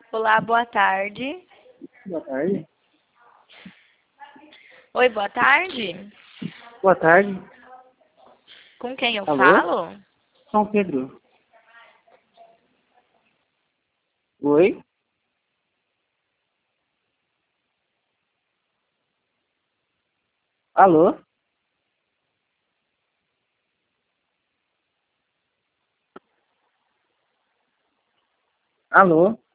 Olá, boa tarde. Boa tarde. Oi, boa tarde. Boa tarde. Com quem eu Alô? falo? São Pedro. Oi? Alô? Alô?